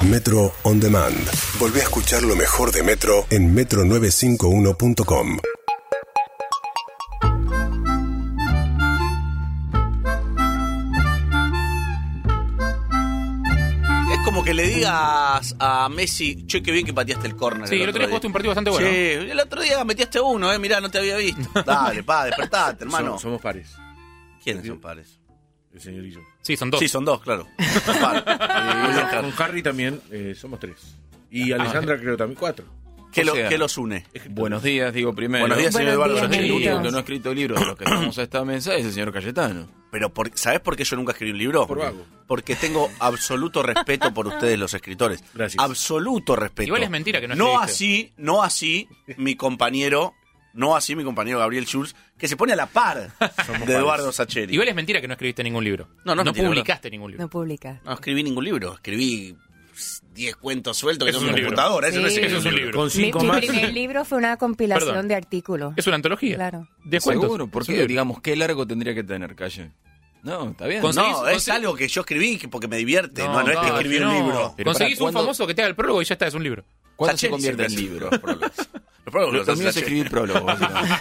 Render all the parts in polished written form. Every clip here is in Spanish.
Metro On Demand. Volvé a escuchar lo mejor de Metro en metro951.com. Es como que le digas a Messi, che, qué bien que pateaste el córner. Sí, el otro día jugaste un partido bastante bueno. Sí, el otro día metiste uno, mirá, no te había visto. Dale, despertate, hermano. Somos pares. ¿Quiénes son pares? El señor y yo. Sí, son dos. Sí, son dos, claro. Con Harry también somos 3. Y Alessandra creo también 4. ¿Qué los une? Buenos días, digo primero. Buenos días, señor Eduardo. El único Negrito. que no ha escrito libros de los que estamos a esta mesa es el señor Cayetano. Pero, ¿sabés por qué yo nunca escribí un libro? Por vago. Porque tengo absoluto respeto por ustedes, los escritores. Gracias. Absoluto respeto. Igual es mentira que no No escribiste. así mi compañero Gabriel Schulz, que se pone a la par de Eduardo Sacheri. Igual es mentira que no escribiste ningún libro. No es mentira, publicaste ningún libro. No publica. No escribí ningún libro, escribí 10 cuentos sueltos que Eso son es una un libro. computadora. Eso no es Sí. Eso es un libro. Con Mi 5 más. primer libro fue una compilación Perdón. de artículos. Es una antología. Claro. De cuentos. ¿Seguro? ¿Por Es un qué? libro. Digamos, ¿qué largo tendría que tener, Calle? No, está bien. No, es algo que yo escribí porque me divierte. No es que escribí un libro. Pero Conseguís para, un famoso que te haga el prólogo y ya está, es un libro. ¿Cuándo se Sacheri convierte en siempre libro? hace los prólogos. Los prólogos Lo mío es Sacheri. escribir prólogos. básicamente.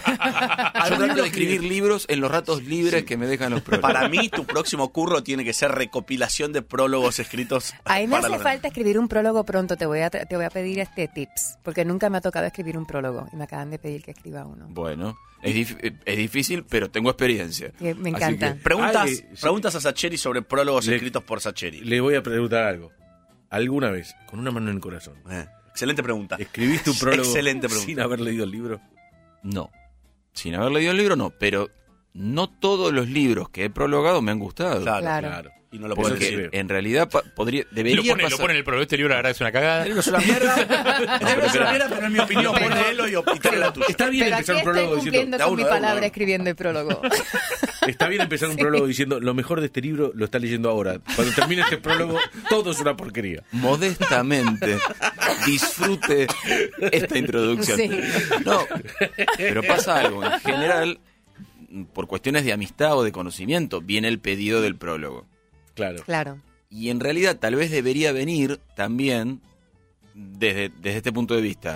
Yo trato de escribir libros en los ratos libres que me dejan los prólogos. Para mí, tu próximo curro tiene que ser recopilación de prólogos escritos. A mí me para hace la- falta escribir un prólogo pronto. Te voy a pedir tips, porque nunca me ha tocado escribir un prólogo y me acaban de pedir que escriba uno. Bueno, es difícil, pero tengo experiencia. Que me Así encanta. que- Preguntas a Sacheri sobre prólogos Le- escritos por Sacheri. Le voy a preguntar algo. ¿Alguna vez, con una mano en el corazón, Excelente pregunta. escribiste un prólogo Excelente pregunta. sin haber leído el libro? No. Sin haber leído el libro, no. Pero no todos los libros que he prologado me han gustado. Claro. Y no lo Por puedo eso te decir. veo. En realidad debería Lo pasar. pone en el prólogo. Este libro, la verdad, es una cagada. El libro es una mierda. El libro es una mierda, pero en mi opinión, ponelo y trae la tuya. Está bien Pero aquí empezar un estoy prólogo cumpliendo diciendo. con mi palabra escribiendo el prólogo. Está bien empezar un prólogo diciendo lo mejor de este libro lo está leyendo ahora. Cuando termine este prólogo, todo es una porquería. Modestamente disfrute esta introducción. Sí. No, pero pasa algo. En general, por cuestiones de amistad o de conocimiento, viene el pedido del prólogo. Claro. Claro. Y en realidad tal vez debería venir también desde este punto de vista.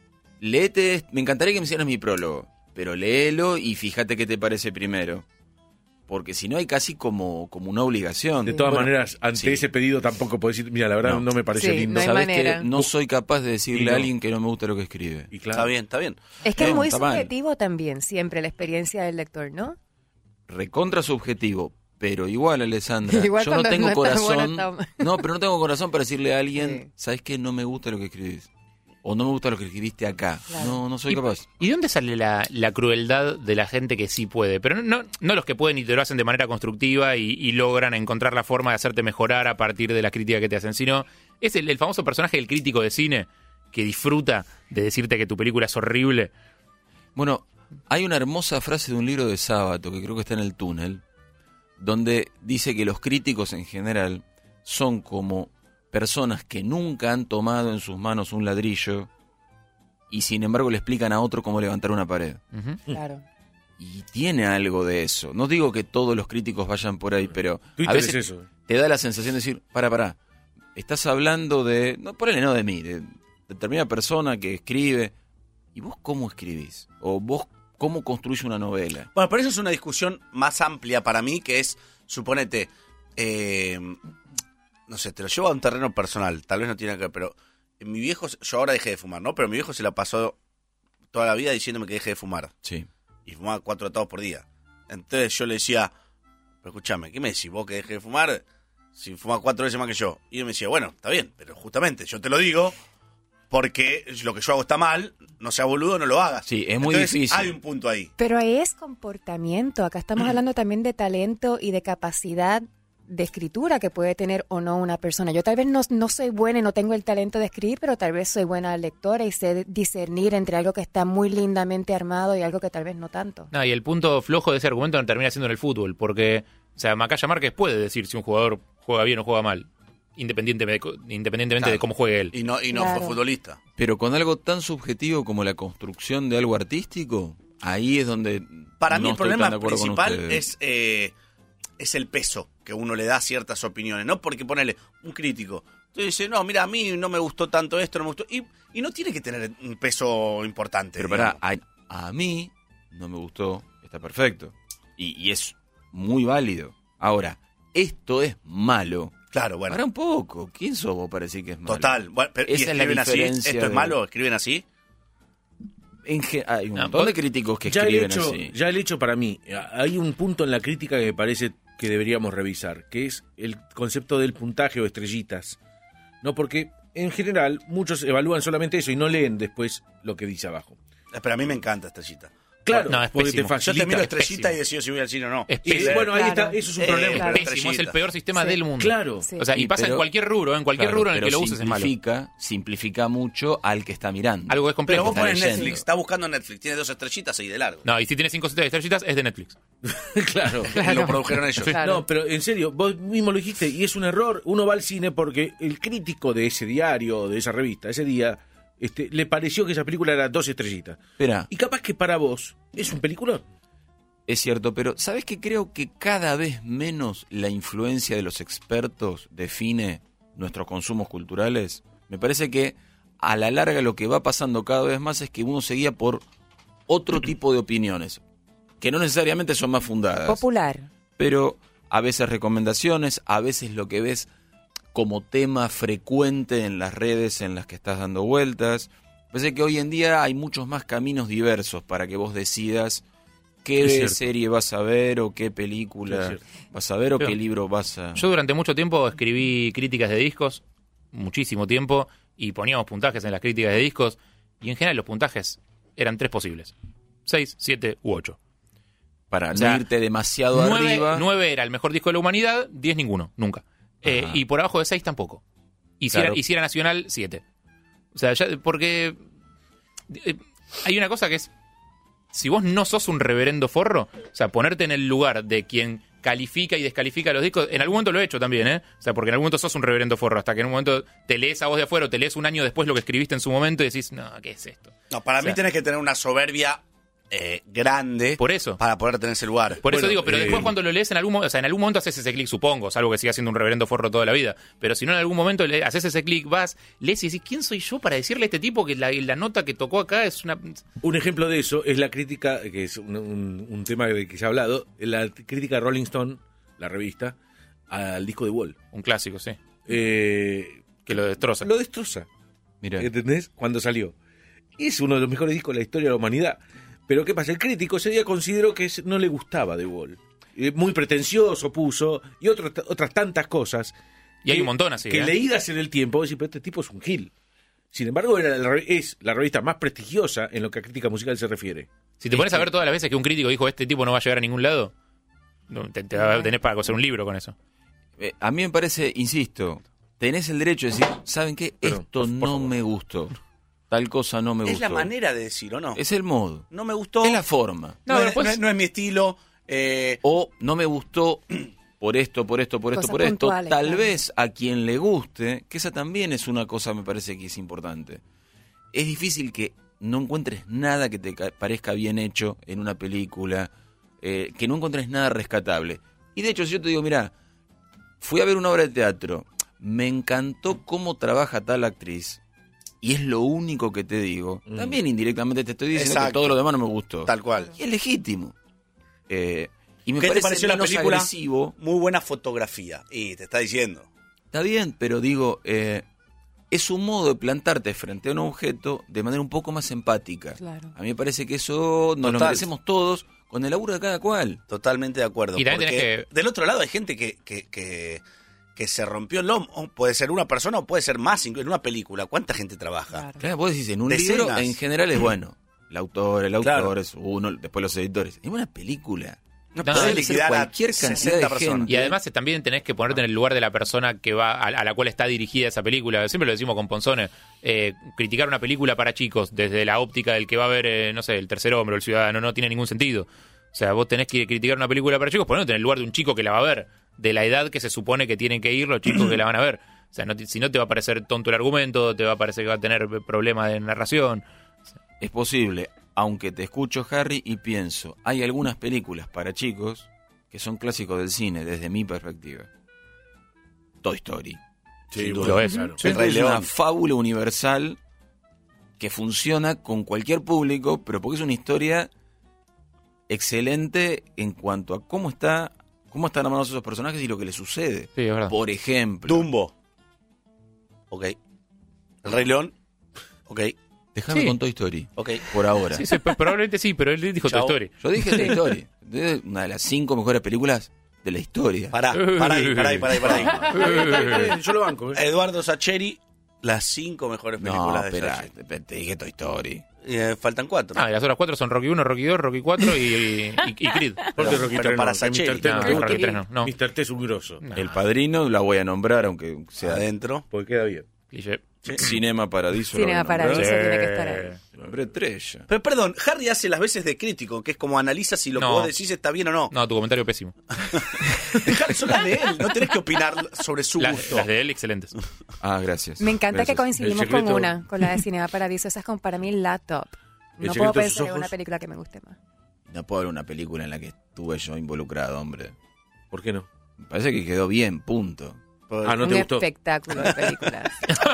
Léete, me encantaría que me hicieras mi prólogo, pero léelo y fíjate qué te parece primero. Porque si no hay casi como una obligación. De todas Bueno, maneras, ante sí. ese pedido tampoco puedo decir, mira, la verdad no me parece Sí, lindo. no hay ¿Sabes manera. que no soy capaz de decirle Y no. a alguien que no me gusta lo que escribe? Y claro, Está bien. Es que es muy está mal. subjetivo también, siempre, la experiencia del lector, ¿no? Recontra subjetivo, pero igual, Alessandra, Igual yo no cuando tengo no está corazón. bueno, está- No, pero no tengo corazón para decirle a alguien, Sí. ¿sabes qué? No me gusta lo que escribís. O no me gusta lo que escribiste acá. Claro. No soy capaz. ¿Y de dónde sale la crueldad de la gente que sí puede? Pero no los que pueden y te lo hacen de manera constructiva y logran encontrar la forma de hacerte mejorar a partir de las críticas que te hacen, sino es el famoso personaje del crítico de cine que disfruta de decirte que tu película es horrible. Bueno, hay una hermosa frase de un libro de Sábato, que creo que está en el túnel, donde dice que los críticos en general son como personas que nunca han tomado en sus manos un ladrillo y sin embargo le explican a otro cómo levantar una pared. Claro. Y tiene algo de eso. No digo que todos los críticos vayan por ahí, pero Twitter a veces es eso. te da la sensación de decir, pará, estás hablando de, no de mí, de determinada persona que escribe, ¿y vos cómo escribís? O vos cómo construís una novela. Bueno, pero eso es una discusión más amplia para mí, que es, suponete, no sé, te lo llevo a un terreno personal, tal vez no tiene que ver, pero mi viejo, yo ahora dejé de fumar, ¿no? Pero mi viejo se la pasó toda la vida diciéndome que deje de fumar. Sí. Y fumaba 4 atados por día. Entonces yo le decía, pero escúchame, ¿qué me decís vos que deje de fumar si fumás 4 veces más que yo? Y él me decía, bueno, está bien, pero justamente yo te lo digo porque lo que yo hago está mal, no seas boludo, no lo hagas. Sí, es muy Entonces, difícil. Hay un punto ahí. Pero ahí es comportamiento. Acá estamos hablando también de talento y de capacidad de escritura que puede tener o no una persona. Yo tal vez no soy buena y no tengo el talento de escribir, pero tal vez soy buena lectora y sé discernir entre algo que está muy lindamente armado y algo que tal vez no tanto. No, y el punto flojo de ese argumento no termina siendo en el fútbol, porque, o sea, Macaya Márquez puede decir si un jugador juega bien o juega mal, independientemente Claro. de cómo juegue él. Y no Claro. fue futbolista. Pero con algo tan subjetivo como la construcción de algo artístico, ahí es donde Para mí no el estoy problema tan de acuerdo con principal ustedes. es el peso que uno le da a ciertas opiniones, ¿no? Porque ponele un crítico Entonces dice, no, mira, a mí no me gustó tanto esto, no me gustó. Y no tiene que tener un peso importante. Pero pará, a mí no me gustó, está perfecto. Y es muy válido. Ahora, esto es malo. Claro, bueno. Para un poco, ¿quién sos vos para decir que es malo? Total. Bueno, pero, ¿y Esa es la escriben así? diferencia ¿Esto es de- malo? ¿Escriben así? Hay un No, montón de críticos que Ya escriben así. el hecho para mí, hay un punto en la crítica que me parece que deberíamos revisar, que es el concepto del puntaje o estrellitas. No, porque en general muchos evalúan solamente eso y no leen después lo que dice abajo. Pero a mí me encanta Estrellita. Claro, No, es porque pésimo. te Yo facilita. te miro es Estrellita pésimo. y decido si voy al cine o no. Es Y, pésimo. bueno, ahí Claro. está, eso es un problema. Claro. Pésimo, es el Estrellita. peor sistema Sí. del mundo. Claro. Sí. O sea, y pasa pero- en cualquier rubro, en cualquier Claro, rubro en el que pero lo uses es malo. simplifica mucho al que está mirando. Algo que es Pero complejo. vos está pones leyendo. Netflix, está buscando Netflix, tiene 2 estrellitas y de largo. No, y si tiene 5 estrellitas, es de Netflix. Claro. Lo produjeron ellos. Claro. No, pero en serio, vos mismo lo dijiste, y es un error. Uno va al cine porque el crítico de ese diario, de esa revista, ese día, le pareció que esa película era 2 estrellitas. Espera, Y capaz que para vos es un peliculón. es cierto, pero ¿sabes que creo que cada vez menos la influencia de los expertos define nuestros consumos culturales? Me parece que a la larga lo que va pasando cada vez más es que uno se guía por otro tipo de opiniones, que no necesariamente son más fundadas. Popular. Pero a veces recomendaciones, a veces lo que ves como tema frecuente en las redes en las que estás dando vueltas. Parece que hoy en día hay muchos más caminos diversos para que vos decidas Es qué cierto. serie vas a ver o qué Es película cierto. vas a ver o Pero qué libro vas a... Yo durante mucho tiempo escribí críticas de discos, muchísimo tiempo, y poníamos puntajes en las críticas de discos, y en general los puntajes eran 3 posibles. 6, 7 u 8. Para o sea, no irte demasiado arriba. 9 era el mejor disco de la humanidad, 10 ninguno, nunca. Ajá. Y por abajo de 6 tampoco. Y si, Claro. era, y si era nacional, 7. O sea, porque hay una cosa que es, si vos no sos un reverendo forro, o sea, ponerte en el lugar de quien califica y descalifica los discos, en algún momento lo he hecho también, ¿eh? O sea, porque en algún momento sos un reverendo forro, hasta que en un momento te lees a vos de afuera o te lees un año después lo que escribiste en su momento y decís, no, ¿qué es esto? No, para O sea, mí tenés que tener una soberbia grande Por eso. para poder tener ese lugar. Por eso Bueno, digo, pero después cuando lo lees en algún momento, o sea, en algún momento haces ese clic, supongo, salvo que sigas siendo un reverendo forro toda la vida, pero si no en algún momento haces ese clic, vas, lees y decís, ¿quién soy yo para decirle a este tipo que la nota que tocó acá es una... Un ejemplo de eso es la crítica, que es un tema de que se ha hablado, la crítica de Rolling Stone, la revista, al disco de Wall. Un clásico, sí. Que Que lo destroza. lo destroza. Mira, ¿Entendés? Cuando salió. Es uno de los mejores discos de la historia de la humanidad. Pero ¿qué pasa? El crítico ese día consideró que no le gustaba The Wall. Muy pretencioso puso, y otras tantas cosas. Y hay un montón así, Que ¿eh? leídas en el tiempo, decís, pero este tipo es un gil. Sin embargo, es la revista más prestigiosa en lo que a crítica musical se refiere. Si te pones a ver todas las veces que un crítico dijo, este tipo no va a llegar a ningún lado, te va a tener para hacer un libro con eso. a mí me parece, insisto, tenés el derecho de decir, ¿saben qué? Perdón, Esto por no favor. me gustó. Tal cosa no me gustó. Es la manera de decir, ¿o no? Es el modo. No me gustó. Es la forma. No, No, es, después- no es mi estilo. O no me gustó por esto, por esto, por esto, Cosas por esto. puntuales, Tal claro. vez a quien le guste, que esa también es una cosa, me parece que es importante. Es difícil que no encuentres nada que te parezca bien hecho en una película, que no encuentres nada rescatable. Y de hecho, si yo te digo, mira, fui a ver una obra de teatro, me encantó cómo trabaja tal actriz, y es lo único que te digo, también indirectamente te estoy diciendo que Exacto. todo lo demás no me gustó. Tal cual. Y es legítimo. Y me ¿Qué te parece pareció la menos película? agresivo. Muy buena fotografía. Y te está diciendo. Está bien, pero digo, es un modo de plantarte frente a un objeto de manera un poco más empática. Claro. A mí me parece que eso nos lo Total. merecemos todos con el laburo de cada cual. Totalmente de acuerdo. Y también porque tenés del otro lado hay gente que se rompió el lomo. Puede ser una persona o puede ser más. En una película, ¿cuánta gente trabaja? Claro. Claro, vos decís, en un Decenas. libro en general es bueno. El autor Claro. es uno, después los editores. En una película No, No, podés debe ser liquidar a cualquier cantidad 60 de personas. gente. Y además también tenés que ponerte en el lugar de la persona que va a la cual está dirigida esa película. Siempre lo decimos con Ponzone. Criticar una película para chicos desde la óptica del que va a ver, no sé, El Tercer Hombre o El Ciudadano no tiene ningún sentido. O sea, vos tenés que criticar una película para chicos poniéndote en el lugar de un chico que la va a ver, de la edad que se supone que tienen que ir los chicos que la van a ver. O sea, si no te va a parecer tonto el argumento, te va a parecer que va a tener problemas de narración. Es posible, aunque te escucho, Harry, y pienso, hay algunas películas para chicos que son clásicos del cine, desde mi perspectiva. Toy Story. Sí, sin bueno, lo es. claro. El Rey Es una León. fábula universal que funciona con cualquier público, pero porque es una historia excelente en cuanto a cómo están armados esos personajes y lo que les sucede. Sí, es verdad. Por ejemplo, Dumbo. Ok. El Rey León. Ok. déjame Sí. con Toy Story, Ok. por ahora. Sí, probablemente sí, pero él dijo Toy Chao. Story. Yo dije Toy Story. Es una de las 5 mejores películas de la historia. Pará ahí. Yo lo banco. Eduardo Sacheri, las 5 mejores No, películas de espera, Sacheri. te dije Toy Story. Faltan 4. Ah, y las otras 4 son Rocky 1, Rocky 2, Rocky 4 y Creed. Porque Rocky pero 3 para no, Sacheri. Mr. T no No, te gusta. Rocky 3 no. Mr. T es un grosso. No. El Padrino la voy a nombrar, aunque sea Adentro. Porque queda bien. Cliché. Cinema Paradiso. la voy a Cinema nombrar. Paradiso tiene que estar ahí. Lo nombré estrella. Pero perdón, Harry hace las veces de crítico, que es como analiza si lo que No. vos decís está bien o no. No, tu comentario pésimo. Dejá, son las de él, no tenés que opinar sobre su gusto. Las de él, excelentes. Ah, gracias. Me encanta Gracias. que coincidimos El secreto- con una, con la de Cinema Paradiso. Esa es como para mí la top. El No secreto puedo de sus pensar en ojos. una película que me guste más. No puedo ver una película en la que estuve yo involucrado, hombre. ¿Por qué no? Me parece que quedó bien, punto. Ah, ¿no Un te gustó? espectáculo de películas.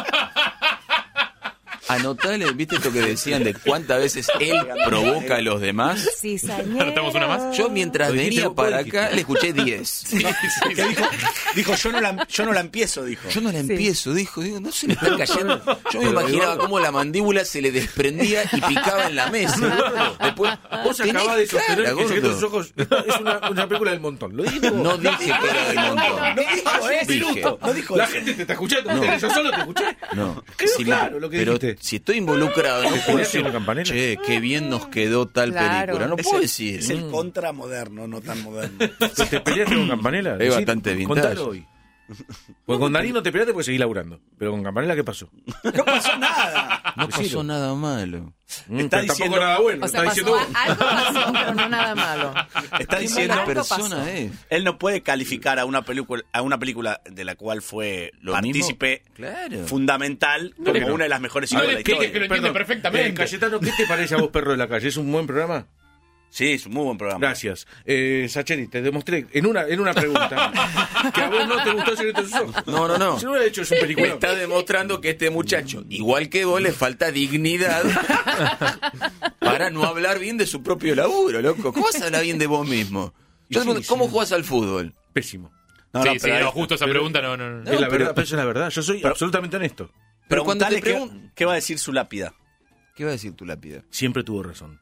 Anotale, ¿viste esto que decían de cuántas veces él provoca a los demás? Cizañero. ¿Anotamos una más? Yo mientras Lo dijiste venía vos, para dijiste. acá le escuché 10. ¿Qué dijo, yo no la empiezo, dijo. Yo no la Sí. empiezo, dijo, no se le está cayendo. Yo me imaginaba cómo la mandíbula se le desprendía y picaba en la mesa. Después, Vos tenés acabás de sostener cara, que El secreto de gordo. sus ojos es una película del montón. ¿Lo dije? No dije que era del montón. No dijo eso. Dije. No dijo La eso. gente te está escuchando. No. Yo solo te escuché. No. Quedó Si claro lo que pero dijiste. si estoy involucrado, no puedo peleaste decir, con Campanella? che, qué bien nos quedó tal Claro. película. No Es puedo el- decir. Es el contra moderno, no tan moderno. ¿Te peleaste con Campanella? Es bastante vintage. Contalo hoy. Porque con Darín no te peleaste porque seguís laburando. Pero con Campanella, ¿qué pasó? No pasó nada. No pasó nada malo. Está Pero diciendo- tampoco nada bueno. O sea, está diciendo pasó, algo pasó, pero no nada malo. Está Qué diciendo mala algo persona pasó. es. él no puede calificar a una película de la cual fue Lo partícipe mismo, claro. fundamental como Bueno. una de las mejores No historias le de la expliques historia. que lo entiende perfectamente. Cayetano, ¿qué te parece a vos, Perro de la Calle? ¿Es un buen programa? Sí, es un muy buen programa. Gracias. Sacheri, te demostré en una pregunta que a vos no te gustó El secreto de sus ojos. No. Si no hubiera hecho es un Me película. está demostrando que este muchacho, igual que vos, le falta dignidad para no hablar bien de su propio laburo, loco. ¿Cómo vas a hablar bien de vos mismo? Yo te pregunto, ¿cómo jugás al fútbol? Pésimo. No, sí, no, sí, pero no, ahí- justo esa pregunta no. Es la verdad, pero eso es la verdad. Yo soy absolutamente honesto. Pero cuando te preguntale pregun- qué va a decir su lápida. ¿Qué va a decir tu lápida? Siempre tuvo razón.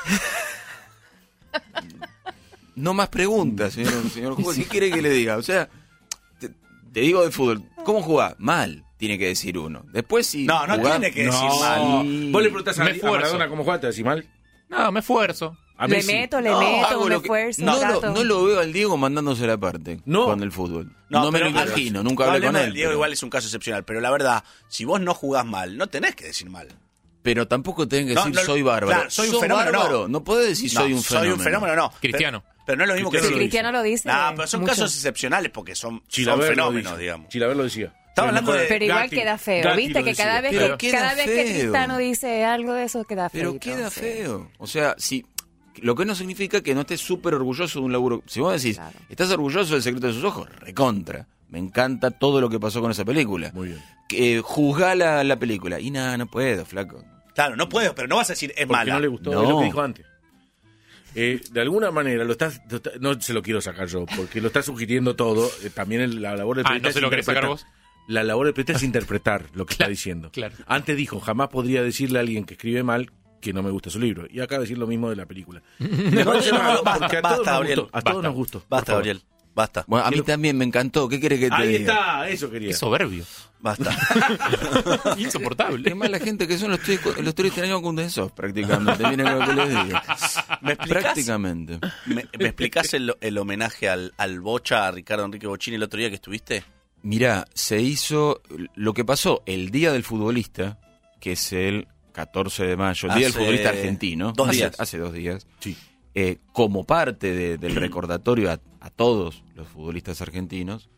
No más preguntas, señor juez. ¿Qué quiere que le diga? O sea, te digo de fútbol, ¿cómo jugás? Mal, tiene que decir uno. Después si No, no jugás- tiene que decir No. mal. Vos le preguntás a Me a esfuerzo. Maradona cómo juega, te decís mal. No, me esfuerzo. A Le Messi. meto, Hago me lo que- esfuerzo, no, trato. no lo veo al Diego mandándose la parte No. con el fútbol. No, me pero lo imagino, nunca hablé hablemos con del él. Diego, pero- igual es un caso excepcional, pero la verdad, si vos no jugás mal, no tenés que decir mal. Pero tampoco tenés que No, decir no, soy bárbaro. claro, soy un Sos fenómeno, bárbaro. No podés decir soy un fenómeno. Soy un fenómeno, no. Cristiano. Pero no es lo mismo que Cristiano decir. Cristiano lo dice. No, pero son mucho. casos excepcionales porque son Chilaver lo fenómenos, dice. digamos. Chilaver lo decía. Estaba hablando de- Pero igual Gatti- queda feo, Gatti ¿viste? lo Que cada decía. vez, Pero que, queda cada vez que feo. Cristiano dice algo de eso, queda feo. Pero queda feo. O sea, si lo que no significa que no estés súper orgulloso de un laburo. Si vos decís, Claro. ¿estás orgulloso del secreto de sus ojos? Recontra. Me encanta todo lo que pasó con esa película. Muy bien. Juzgá la película. Y nada, no puedo, flaco. Claro, no puedo, pero no vas a decir es Porque mala. no le gustó, No. es lo que dijo antes. De alguna manera, no se lo quiero sacar yo, porque lo está sugiriendo todo. También la labor del Ah, periodista ¿no se es lo querés sacar interpretar. vos? La labor del periodista es interpretar lo que está diciendo. claro. Antes dijo, jamás podría decirle a alguien que escribe mal que no me gusta su libro. Y acaba de decir lo mismo de la película. Me parece mal, Basta, porque a basta, todos nos Gabriel, gustó. A todos nos gustó. por Basta, favor. Gabriel. Basta. Bueno, a mí también me encantó. ¿Qué querés que te Ahí diga? está, eso quería. Qué soberbio. Basta. Insoportable. Qué mala gente que son los tres años con Densos, prácticamente. Miren lo que les digo. ¿Me explicás? Prácticamente. ¿Me explicás el homenaje al Bocha, a Ricardo Enrique Bochini el otro día que estuviste? Mirá, se hizo lo que pasó el Día del Futbolista, que es el 14 de mayo, el Día del Hace Futbolista Argentino. 2 días. Hace 2 días. Sí. Como parte del recordatorio a todos los futbolistas argentinos,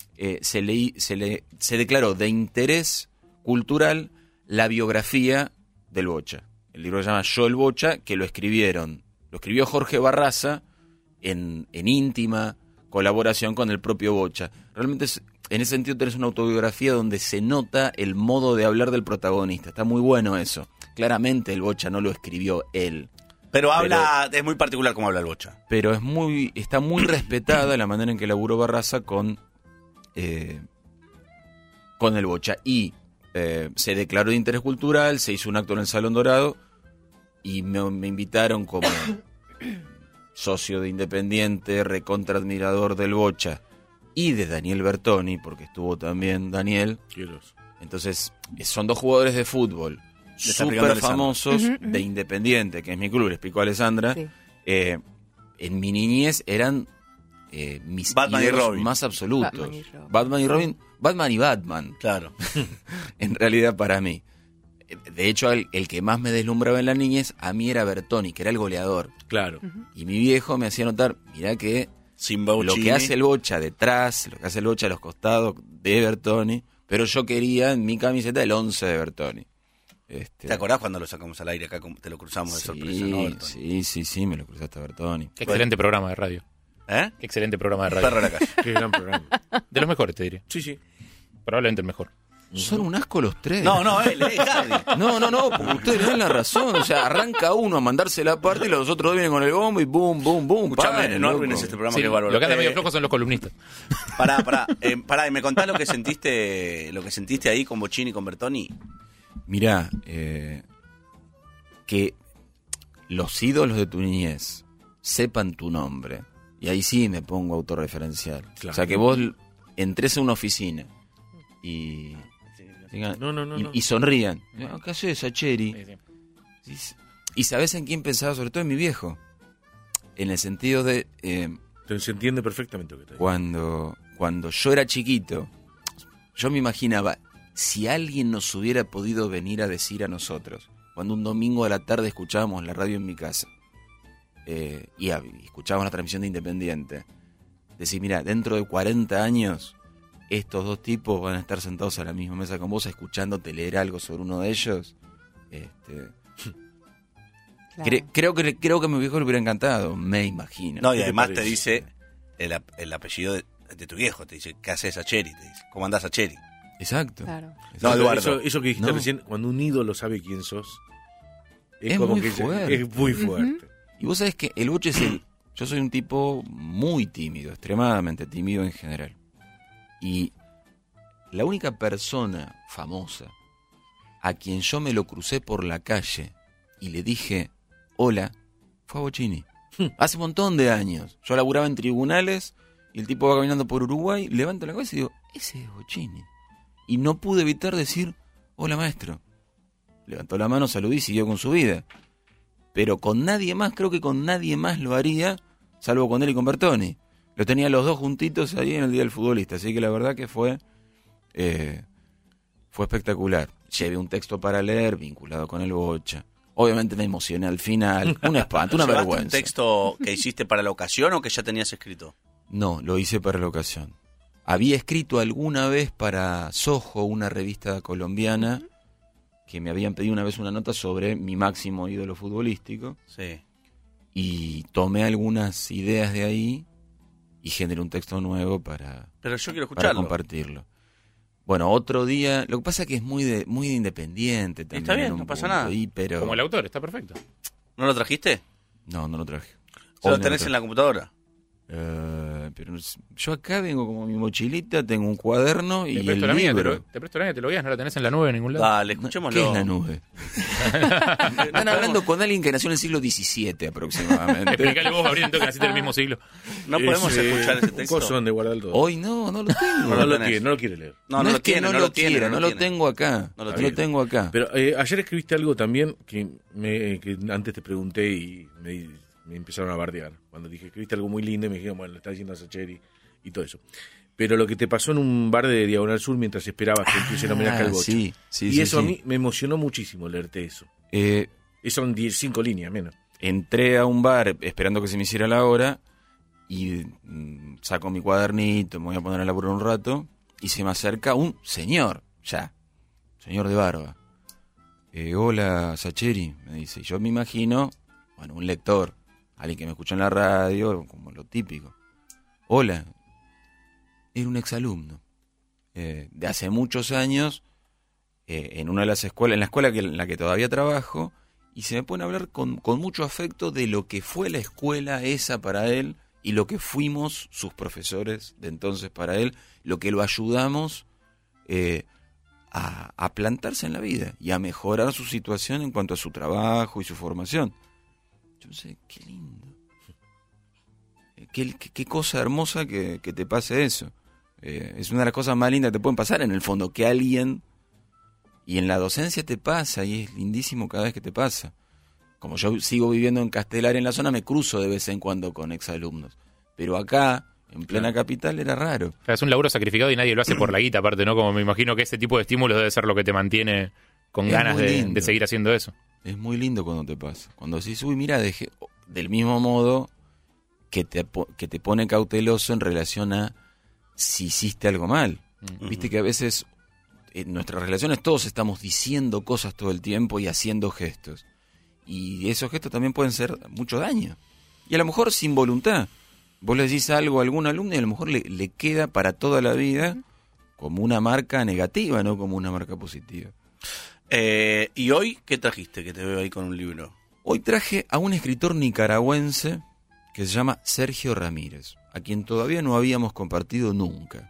se declaró de interés cultural la biografía del Bocha. El libro se llama Yo el Bocha, que lo escribió Jorge Barraza en íntima colaboración con el propio Bocha. Realmente en ese sentido tenés una autobiografía donde se nota el modo de hablar del protagonista. Está muy bueno eso. Claramente el Bocha no lo escribió él. Pero es muy particular como habla el Bocha. Pero está muy respetada la manera en que laburó Barraza con el Bocha. Y se declaró de interés cultural, se hizo un acto en el Salón Dorado y me invitaron como socio de Independiente, recontra admirador del Bocha y de Daniel Bertoni, porque estuvo también Daniel. Entonces, son dos jugadores de fútbol súper famosos de Independiente, que es mi club, le explicó a Alessandra. Sí. En mi niñez eran mis Batman y ídolos Robin. más absolutos. Batman y Robin. Batman y Robin, Batman y Batman, Claro. en realidad para mí. De hecho, el que más me deslumbraba en la niñez, a mí era Bertoni, que era el goleador. Claro. Y mi viejo me hacía notar, mirá que Sin Bauchini. lo que hace el Bocha detrás, lo que hace el Bocha a los costados de Bertoni, pero yo quería en mi camiseta el 11 de Bertoni. ¿Te acordás cuando lo sacamos al aire acá? Te lo cruzamos de sorpresa, ¿no, Bertoni? Sí, me lo cruzaste a Bertoni. Qué excelente programa de radio. ¿Eh? Qué excelente programa de radio. Perro de la calle. Qué gran programa. De los mejores, te diría. Sí. Probablemente el mejor. Son un asco los tres. No, él, Javi. No, porque ustedes le dan la razón. O sea, arranca uno a mandarse la parte y los otros dos vienen con el bombo y boom. Escuchame, Paren, no loco. arruines este programa Sí, que es bárbaro. lo que anda medio flojo son los columnistas. Pará, y me contás lo que sentiste ahí con Bocchini y con Bertoni. Mirá, que los ídolos de tu niñez sepan tu nombre. Y ahí sí me pongo autorreferencial. Claro. O sea, que vos entres a una oficina y digan- No. y sonrían. ¿Qué haces, Sacheri? Sí, sí. Y sabés en quién pensaba, sobre todo en mi viejo. En el sentido de Se entiende perfectamente lo que te digo. cuando yo era chiquito, yo me imaginaba si alguien nos hubiera podido venir a decir a nosotros, cuando un domingo a la tarde escuchábamos la radio en mi casa y escuchábamos la transmisión de Independiente, decir, mira, dentro de 40 años estos dos tipos van a estar sentados a la misma mesa con vos escuchándote leer algo sobre uno de ellos. Claro. Creo que a mi viejo le hubiera encantado, me imagino. No, y ¿Qué te además te parece? dice el apellido de tu viejo. Te dice, ¿qué haces, Sacheri? Te dice, ¿cómo andás, Sacheri? Exacto. Claro. No, Eduardo. Eso que dijiste No. recién, cuando un ídolo sabe quién sos, Es como muy que fuerte. es muy fuerte. Y vos sabés que el Boche es yo soy un tipo muy tímido, extremadamente tímido en general. Y la única persona famosa a quien yo me lo crucé por la calle y le dije hola fue a Bocchini. Hace un montón de años. Yo laburaba en tribunales y el tipo va caminando por Uruguay, levanto la cabeza y digo, ese es Bocchini. Y no pude evitar decir, hola maestro. Levantó la mano, saludó y siguió con su vida. Pero con nadie más, creo que con nadie más lo haría, salvo con él y con Bertoni. Lo tenía los dos juntitos ahí en el Día del Futbolista, así que la verdad que fue espectacular. Llevé un texto para leer vinculado con el Bocha. Obviamente me emocioné al final, un espanto, una ¿Llevaste vergüenza. un texto que hiciste para la ocasión o que ya tenías escrito? No, lo hice para la ocasión. Había escrito alguna vez para Soho, una revista colombiana, que me habían pedido una vez una nota sobre mi máximo ídolo futbolístico, Sí. y tomé algunas ideas de ahí y generé un texto nuevo para Pero yo quiero para escucharlo. compartirlo. Bueno, otro día, lo que pasa es que es muy de independiente también. Está bien, en un no pasa punto, nada. pero Como el autor, está perfecto. ¿No lo trajiste? no lo traje. ¿O Hoy lo no tenés traje. en la computadora? Pero yo acá vengo como mi mochilita, tengo un cuaderno y Te el presto la mía, libro. te presto la mía, te lo guías, no la tenés en la nube en ningún lado. Dale, No, escuchémoslo. ¿Qué es la nube? Están hablando con alguien que nació en el siglo XVII aproximadamente. Explicale vos, Gabriel, entonces que naciste en el mismo siglo. No podemos escuchar ese Un texto. coso donde guardar todo. Hoy no lo tengo. No no, lo lo tenés. quiere, no lo quiere leer. No, no es lo que tiene, no lo quiero, no lo tiene. tengo acá. No lo No tiene. lo tengo acá. Pero ayer escribiste algo también que antes te pregunté y me empezaron a bardear. Cuando dije, escribiste algo muy lindo y me dijeron, bueno, le está diciendo a Sacheri y todo eso. Pero lo que te pasó en un bar de Diagonal Sur mientras esperabas que empiece el homenaje al Bocha. Sí, Y eso a mí me emocionó muchísimo leerte eso. Son 5 líneas menos. Entré a un bar esperando que se me hiciera la hora y saco mi cuadernito, me voy a poner a laburar un rato y se me acerca un señor, señor de barba. Hola, Sacheri, me dice. Yo me imagino, bueno, un lector, alguien que me escucha en la radio, como lo típico. Hola. Era un exalumno. de hace muchos años, en una de las escuelas, en la escuela en la que todavía trabajo, y se me pone a hablar con mucho afecto de lo que fue la escuela esa para él y lo que fuimos sus profesores de entonces para él, lo que lo ayudamos a plantarse en la vida y a mejorar su situación en cuanto a su trabajo y su formación. Yo sé, qué lindo. Qué cosa hermosa que te pase eso. Es una de las cosas más lindas que te pueden pasar en el fondo, que alguien... Y en la docencia te pasa, y es lindísimo cada vez que te pasa. Como yo sigo viviendo en Castelar, en la zona, me cruzo de vez en cuando con exalumnos. Pero acá, en plena capital, era raro. Es un laburo sacrificado y nadie lo hace por la guita, aparte, ¿no? Como me imagino que ese tipo de estímulos debe ser lo que te mantiene con ganas de seguir haciendo eso. Es muy lindo cuando te pasa. Cuando decís, uy, mira, del mismo modo que te pone cauteloso en relación a si hiciste algo mal. Viste que a veces... en nuestras relaciones todos estamos diciendo cosas todo el tiempo y haciendo gestos. Y esos gestos también pueden ser mucho daño. Y a lo mejor sin voluntad. Vos le decís algo a algún alumno y a lo mejor le queda para toda la vida como una marca negativa, no como una marca positiva. ¿Y hoy qué trajiste que te veo ahí con un libro? Hoy traje a un escritor nicaragüense que se llama Sergio Ramírez, a quien todavía no habíamos compartido nunca.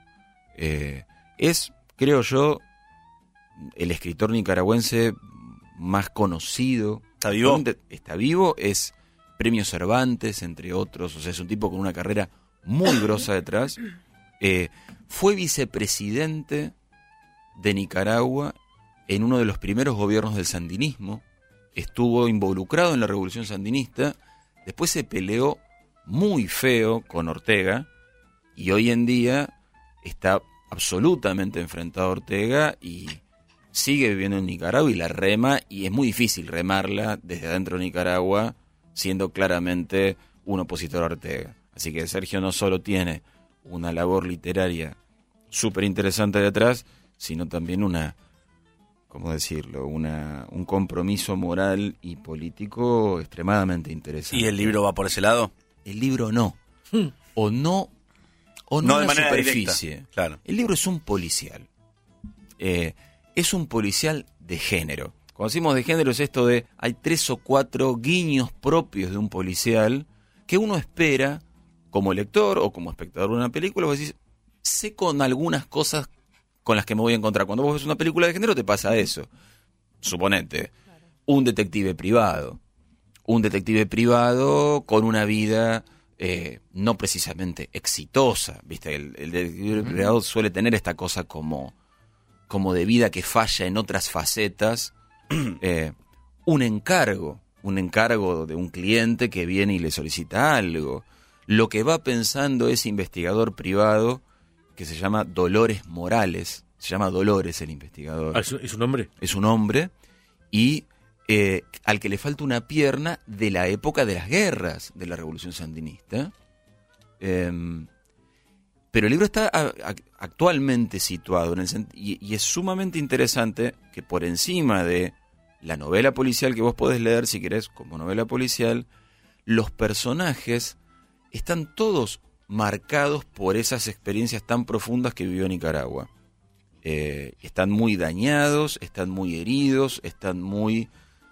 Es, creo yo, el escritor nicaragüense más conocido. ¿Está vivo? Está vivo, es Premio Cervantes, entre otros. O sea, es un tipo con una carrera muy grosa detrás. Fue vicepresidente de Nicaragua en uno de los primeros gobiernos del sandinismo. Estuvo involucrado en la revolución sandinista. Después se peleó muy feo con Ortega. Y hoy en día está absolutamente enfrentado a Ortega y sigue viviendo en Nicaragua y la rema, y es muy difícil remarla desde adentro de Nicaragua siendo claramente un opositor a Ortega. Así que Sergio no solo tiene una labor literaria súper interesante detrás, sino también ¿cómo decirlo? Un compromiso moral y político extremadamente interesante. ¿Y el libro va por ese lado? El libro no. O no de en manera superficie. directa, claro. El libro es un policial. Es un policial de género. Cuando decimos de género es esto de hay 3 o 4 guiños propios de un policial que uno espera como lector o como espectador de una película. Vos decís, sé con algunas cosas con las que me voy a encontrar. Cuando vos ves una película de género te pasa eso. Suponete, un detective privado. Un detective privado con una vida... no precisamente exitosa, ¿viste? El detective privado suele tener esta cosa como de vida que falla en otras facetas. Un encargo de un cliente que viene y le solicita algo. Lo que va pensando ese investigador privado, que se llama Dolores Morales, se llama Dolores el investigador. ¿Es un hombre? Es un hombre, y al que le falta una pierna de la época de las guerras de la Revolución Sandinista. Pero el libro está actualmente situado y es sumamente interesante que por encima de la novela policial que vos podés leer, si querés, como novela policial, los personajes están todos marcados por esas experiencias tan profundas que vivió Nicaragua. Están muy dañados, están muy heridos, están muy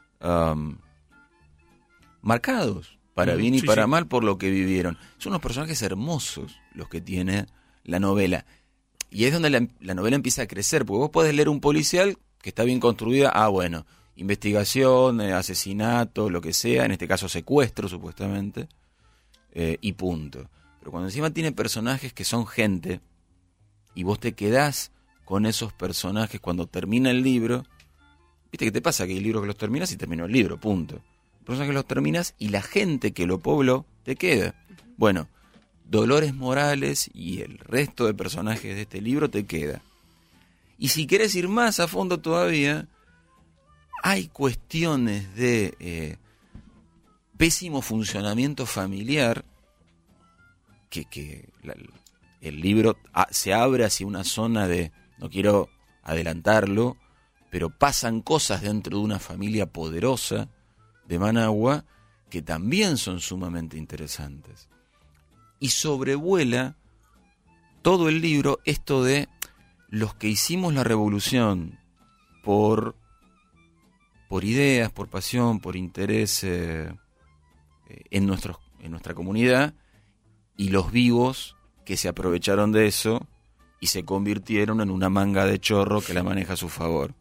marcados, para bien y para mal, por lo que vivieron. Son unos personajes hermosos los que tiene la novela. Y es donde la novela empieza a crecer, porque vos podés leer un policial que está bien construida, bueno, investigación, asesinato, lo que sea, en este caso secuestro, supuestamente, y punto. Pero cuando encima tiene personajes que son gente, y vos te quedás con esos personajes cuando termina el libro, ¿viste qué te pasa? Que hay libros que los terminas y terminó el libro, punto. Personajes que los terminas y la gente que lo pobló te queda. Bueno, Dolores Morales y el resto de personajes de este libro te queda. Y si querés ir más a fondo todavía, hay cuestiones de pésimo funcionamiento familiar que el libro se abre hacia una zona de, no quiero adelantarlo, pero pasan cosas dentro de una familia poderosa de Managua que también son sumamente interesantes. Y sobrevuela todo el libro esto de los que hicimos la revolución por ideas, por pasión, por interés en nuestra comunidad, y los vivos que se aprovecharon de eso y se convirtieron en una manga de chorro que la maneja a su favor.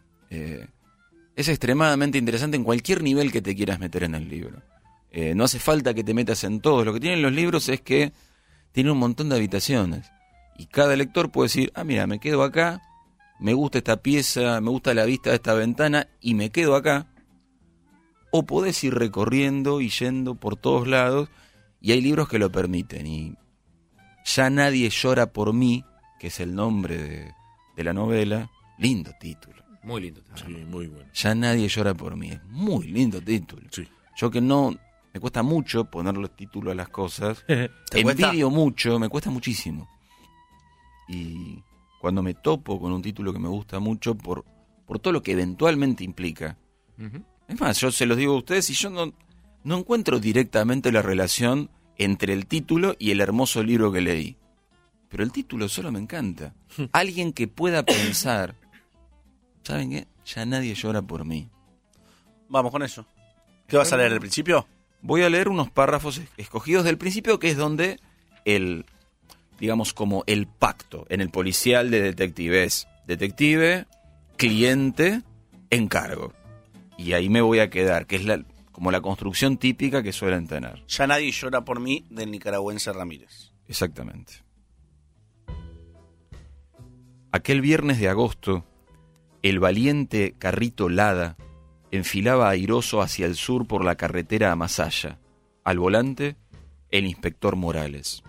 Es extremadamente interesante en cualquier nivel que te quieras meter en el libro. No hace falta que te metas en todos. Lo que tienen los libros es que tienen un montón de habitaciones. Y cada lector puede decir, mira, me quedo acá, me gusta esta pieza, me gusta la vista de esta ventana y me quedo acá. O podés ir recorriendo y yendo por todos lados, y hay libros que lo permiten. Y Ya nadie llora por mí, que es el nombre de la novela, lindo título. Muy lindo. Sí, muy bueno. Ya nadie llora por mí, es muy lindo título. Sí. Yo que no, me cuesta mucho ponerle título a las cosas, ¿Te cuesta? envidio mucho, me cuesta muchísimo. Y cuando me topo con un título que me gusta mucho por todo lo que eventualmente implica. Ujú. Es más, yo se los digo a ustedes y yo no encuentro directamente la relación entre el título y el hermoso libro que leí. Pero el título solo me encanta. Alguien que pueda pensar, ¿saben qué? Ya nadie llora por mí. Vamos con eso. ¿Qué vas a leer al principio? Voy a leer unos párrafos escogidos del principio, que es donde digamos como el pacto en el policial de detective es detective, cliente, encargo. Y ahí me voy a quedar, que es como la construcción típica que suelen tener. Ya nadie llora por mí, del nicaragüense Ramírez. Exactamente. Aquel viernes de agosto, el valiente carrito Lada enfilaba airoso hacia el sur por la carretera a Masaya. Al volante, el inspector Morales.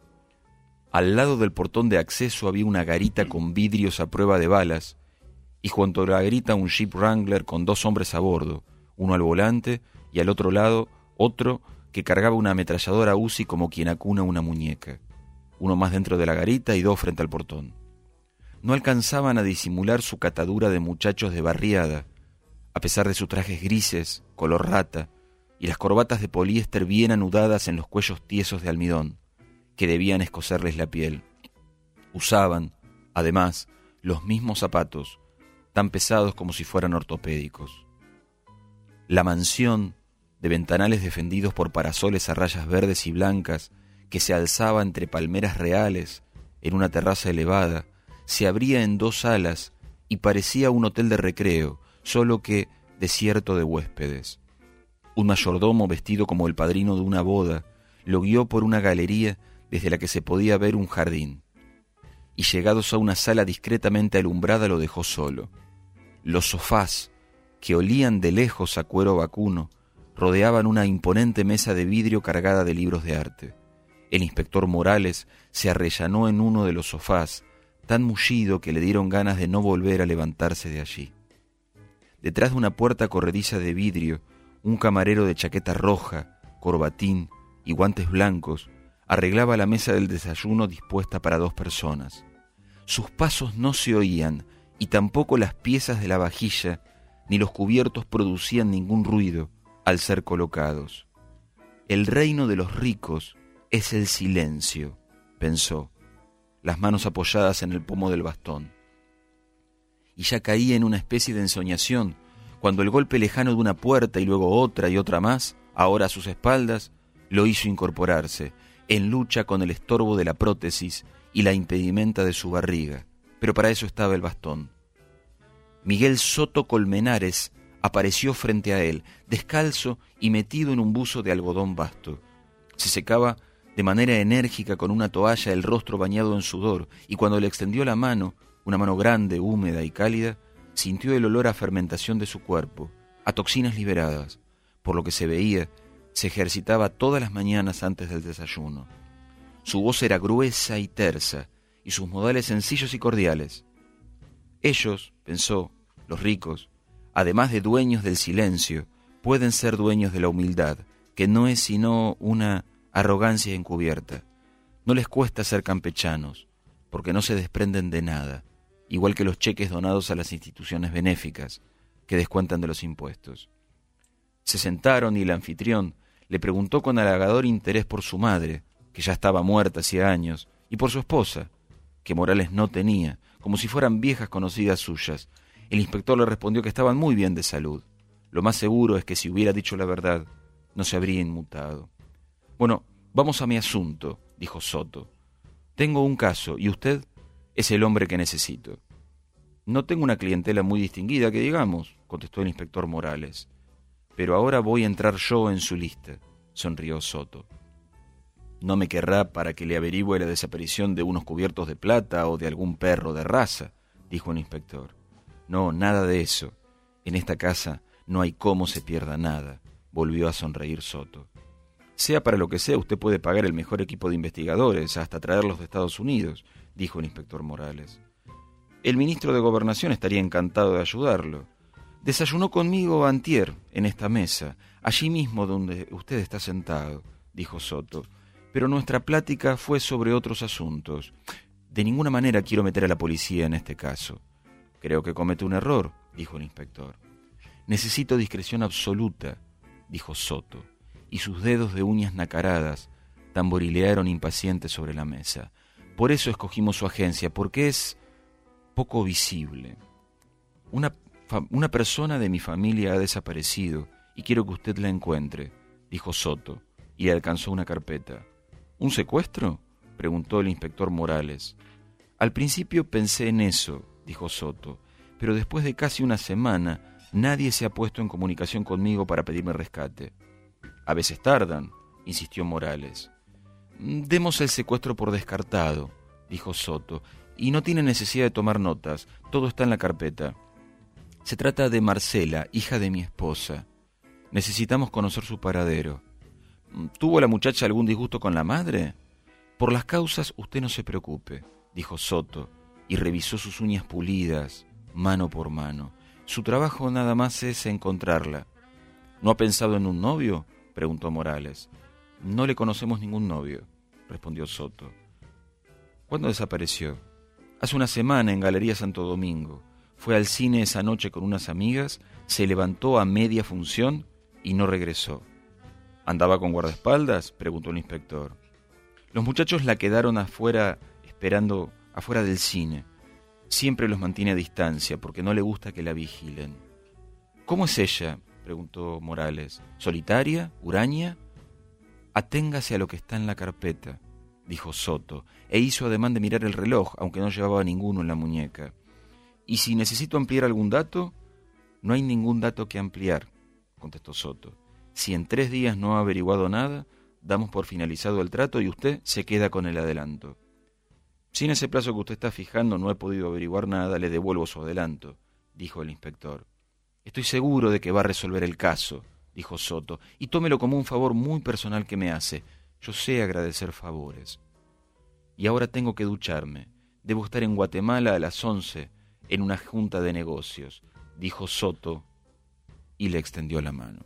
Al lado del portón de acceso había una garita con vidrios a prueba de balas, y junto a la garita un Jeep Wrangler con 2 hombres a bordo, uno al volante y al otro lado otro que cargaba una ametralladora Uzi como quien acuna una muñeca. Uno más dentro de la garita y 2 frente al portón. No alcanzaban a disimular su catadura de muchachos de barriada, a pesar de sus trajes grises, color rata, y las corbatas de poliéster bien anudadas en los cuellos tiesos de almidón, que debían escocerles la piel. Usaban, además, los mismos zapatos, tan pesados como si fueran ortopédicos. La mansión, de ventanales defendidos por parasoles a rayas verdes y blancas, que se alzaba entre palmeras reales, en una terraza elevada, se abría en 2 salas y parecía un hotel de recreo, solo que desierto de huéspedes. Un mayordomo vestido como el padrino de una boda lo guió por una galería desde la que se podía ver un jardín, y llegados a una sala discretamente alumbrada lo dejó solo. Los sofás, que olían de lejos a cuero vacuno, rodeaban una imponente mesa de vidrio cargada de libros de arte. El inspector Morales se arrellanó en uno de los sofás, tan mullido que le dieron ganas de no volver a levantarse de allí. Detrás de una puerta corrediza de vidrio, un camarero de chaqueta roja, corbatín y guantes blancos arreglaba la mesa del desayuno dispuesta para 2 personas. Sus pasos no se oían, y tampoco las piezas de la vajilla ni los cubiertos producían ningún ruido al ser colocados. El reino de los ricos es el silencio, pensó, las manos apoyadas en el pomo del bastón. Y ya caía en una especie de ensoñación, cuando el golpe lejano de una puerta y luego otra y otra más, ahora a sus espaldas, lo hizo incorporarse, en lucha con el estorbo de la prótesis y la impedimenta de su barriga, pero para eso estaba el bastón. Miguel Soto Colmenares apareció frente a él, descalzo y metido en un buzo de algodón vasto. Se secaba de manera enérgica con una toalla el rostro bañado en sudor, y cuando le extendió la mano, una mano grande, húmeda y cálida, sintió el olor a fermentación de su cuerpo, a toxinas liberadas. Por lo que se veía, se ejercitaba todas las mañanas antes del desayuno. Su voz era gruesa y tersa, y sus modales sencillos y cordiales. Ellos, pensó, los ricos, además de dueños del silencio, pueden ser dueños de la humildad, que no es sino una arrogancia encubierta. No les cuesta ser campechanos, porque no se desprenden de nada, igual que los cheques donados a las instituciones benéficas, que descuentan de los impuestos. Se sentaron y el anfitrión le preguntó con halagador interés por su madre, que ya estaba muerta hacía años, y por su esposa, que Morales no tenía, como si fueran viejas conocidas suyas. El inspector le respondió que estaban muy bien de salud. Lo más seguro es que si hubiera dicho la verdad, no se habría inmutado. Bueno, vamos a mi asunto, dijo Soto. Tengo un caso, y usted es el hombre que necesito. No tengo una clientela muy distinguida, que digamos, contestó el inspector Morales. Pero ahora voy a entrar yo en su lista, sonrió Soto. No me querrá para que le averigüe la desaparición de unos cubiertos de plata o de algún perro de raza, dijo el inspector. No, nada de eso. En esta casa no hay cómo se pierda nada, volvió a sonreír Soto. Sea para lo que sea, usted puede pagar el mejor equipo de investigadores, hasta traerlos de Estados Unidos, dijo el inspector Morales. El ministro de Gobernación estaría encantado de ayudarlo. Desayunó conmigo antier en esta mesa, allí mismo donde usted está sentado, dijo Soto. Pero nuestra plática fue sobre otros asuntos. De ninguna manera quiero meter a la policía en este caso. Creo que comete un error, dijo el inspector. Necesito discreción absoluta, dijo Soto, y sus dedos de uñas nacaradas tamborilearon impacientes sobre la mesa. Por eso escogimos su agencia, porque es poco visible. Una persona de mi familia ha desaparecido y quiero que usted la encuentre, dijo Soto, y le alcanzó una carpeta. ¿Un secuestro?, preguntó el inspector Morales. Al principio pensé en eso, dijo Soto, pero después de casi una semana nadie se ha puesto en comunicación conmigo para pedirme rescate. A veces tardan, insistió Morales. Demos el secuestro por descartado, dijo Soto, y no tiene necesidad de tomar notas, todo está en la carpeta. Se trata de Marcela, hija de mi esposa. Necesitamos conocer su paradero. ¿Tuvo la muchacha algún disgusto con la madre? Por las causas usted no se preocupe, dijo Soto, y revisó sus uñas pulidas, mano por mano. Su trabajo nada más es encontrarla. ¿No ha pensado en un novio?, preguntó Morales. No le conocemos ningún novio, respondió Soto. ¿Cuándo desapareció? Hace una semana en Galería Santo Domingo. Fue al cine esa noche con unas amigas, se levantó a media función y no regresó. ¿Andaba con guardaespaldas?, preguntó el inspector. Los muchachos la quedaron afuera, esperando afuera del cine. Siempre los mantiene a distancia porque no le gusta que la vigilen. ¿Cómo es ella?, preguntó Morales. ¿Solitaria? ¿Huraña? Aténgase a lo que está en la carpeta, dijo Soto, e hizo ademán de mirar el reloj, aunque no llevaba ninguno en la muñeca. ¿Y si necesito ampliar algún dato? No hay ningún dato que ampliar, contestó Soto. Si en 3 días no ha averiguado nada, damos por finalizado el trato y usted se queda con el adelanto. Si en ese plazo que usted está fijando no he podido averiguar nada, le devuelvo su adelanto, dijo el inspector. Estoy seguro de que va a resolver el caso, dijo Soto, y tómelo como un favor muy personal que me hace. Yo sé agradecer favores. Y ahora tengo que ducharme. Debo estar en Guatemala a las 11 en una junta de negocios, dijo Soto, y le extendió la mano.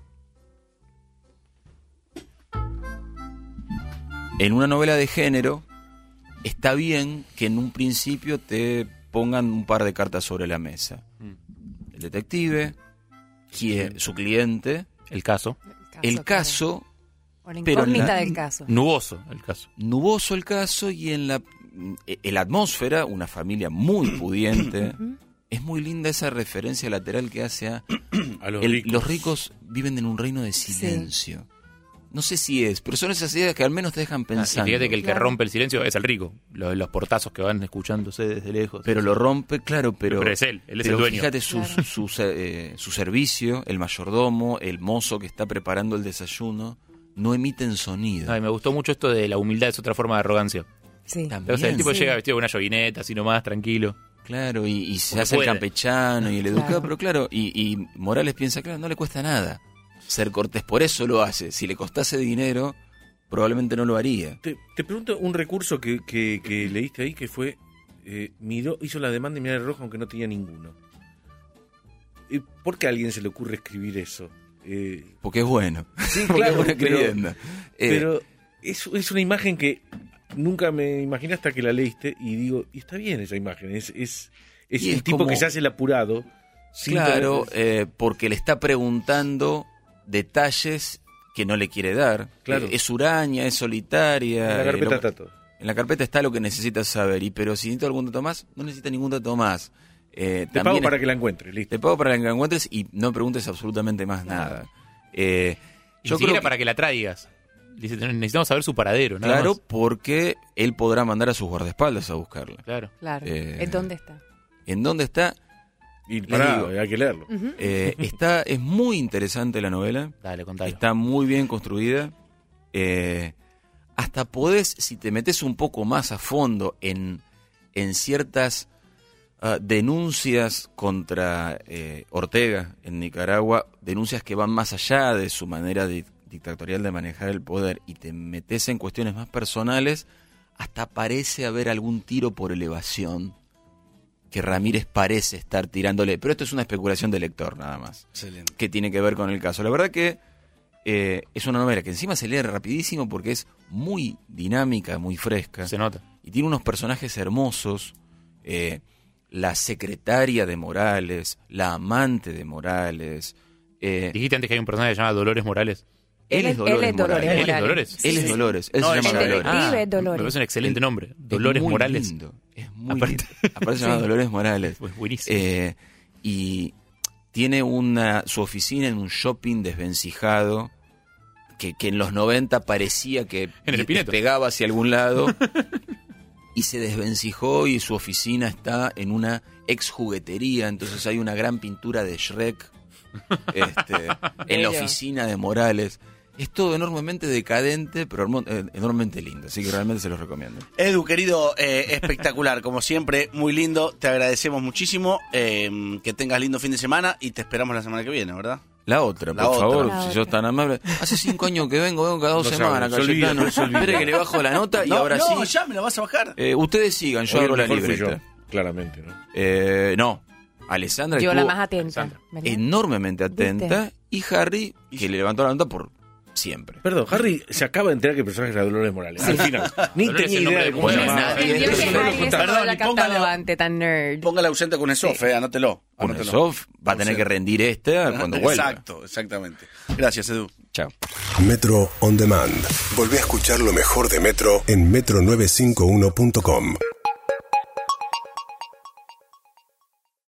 En una novela de género, está bien que en un principio te pongan un par de cartas sobre la mesa. El detective, su cliente, El caso. el caso, O la pero incógnita del caso. Nuboso el caso. nuboso el caso, y en la atmósfera, una familia muy pudiente. Es muy linda esa referencia lateral que hace a los ricos. Los ricos viven en un reino de silencio. No sé si es, pero son esas ideas que al menos te dejan pensando. Y fíjate que el que Claro. rompe el silencio es el rico. Los portazos que van escuchándose desde lejos. Pero lo rompe, claro, pero es él es pero el dueño. fíjate Claro. su servicio, el mayordomo, el mozo que está preparando el desayuno, no emiten sonido. Ay, me gustó mucho esto de la humildad, es otra forma de arrogancia. Sí. También. O sea, el tipo Sí. llega vestido con una joguineta, así nomás, tranquilo. Claro, y se Porque hace el puede. campechano y el educado, Claro. pero claro, y Morales piensa, claro, no le cuesta nada ser cortés, por eso lo hace. Si le costase dinero, probablemente no lo haría. Te pregunto un recurso que leíste ahí, que fue, hizo la demanda de mirar el rojo aunque no tenía ninguno. ¿Por qué a alguien se le ocurre escribir eso? Porque es bueno. Sí, Porque claro, es buena pero- escribiendo. Pero es una imagen que nunca me imaginé hasta que la leíste y digo, y está bien esa imagen, es Y el es tipo como- que se hace el apurado. sin Claro, tener- porque le está preguntando detalles que no le quiere dar. Claro. Es huraña, es solitaria. en la carpeta lo- está todo. En la carpeta está lo que necesitas saber. Pero si necesito algún dato más, no necesitas ningún dato más. Te pago para que la encuentres, listo. Te pago para que la encuentres y no preguntes absolutamente más nada. Yo creo para que la traigas. Dice, necesitamos saber su paradero. Nada Claro, más. porque él podrá mandar a sus guardaespaldas a buscarla. Claro. Claro. Eh, ¿Dónde está? ¿En dónde está? Y Les pará, digo. hay que leerlo. Es muy interesante la novela. Dale, contalo. Está muy bien construida. Hasta podés, si te metes un poco más a fondo en ciertas denuncias contra Ortega en Nicaragua, denuncias que van más allá de su manera dictatorial de manejar el poder, y te metes en cuestiones más personales, hasta parece haber algún tiro por elevación que Ramírez parece estar tirándole. Pero esto es una especulación de lector nada más. Excelente. Que tiene que ver con el caso. La verdad que es una novela que encima se lee rapidísimo porque es muy dinámica, muy fresca. Se nota. Y tiene unos personajes hermosos. La secretaria de Morales, la amante de Morales. Dijiste antes que hay un personaje que se llama Dolores Morales. Él es Dolores Morales. ¿Él es Dolores? Él es Dolores. Él No, se llama el Dolores. detective. Me Dolores. parece un excelente nombre. Es Dolores muy Morales. lindo, es muy Aparte- lindo. Aparte se llama Dolores Morales. Pues buenísimo. Y tiene su oficina en un shopping desvencijado que en los 90 parecía que En el Espineto. despegaba hacia algún lado y se desvencijó, y su oficina está en una ex juguetería. Entonces hay una gran pintura de Shrek en la Bello. oficina de Morales. Es todo enormemente decadente, pero enormemente lindo. Así que realmente se los recomiendo. Edu, querido, espectacular, como siempre, muy lindo. Te agradecemos muchísimo. Que tengas lindo fin de semana y te esperamos la semana que viene, ¿verdad? La otra, La por otra. favor, La si otra. sos tan amable. Hace 5 años que vengo cada 2 No semanas, sabe, se olvida, Cayetano. se olvida. Espere que le bajo la nota y ahora sí. ya me la vas a bajar. Ustedes sigan, yo Hoy abro el la mejor fui libreta. yo, claramente, ¿no? No, Alessandra Yo la estuvo más atenta. ¿verdad? enormemente atenta, y Harry, que le levantó la nota por siempre. Perdón, Harry se acaba de enterar que el personaje era Dolores Morales. Al final. Ni Dolores tenía es el nombre idea de de cómo se mujer. llamaba. Nadie. Entendió que Entonces, Harry estaba Perdón, la y póngalo- catalogante tan nerd. Póngale ausente con eso, Sí. anótelo. anótelo. Kuznetsov va a tener que rendir esta cuando vuelva. Exacto, exactamente. Gracias, Edu. Chao. Metro On Demand. Volvé a escuchar lo mejor de Metro en metro951.com.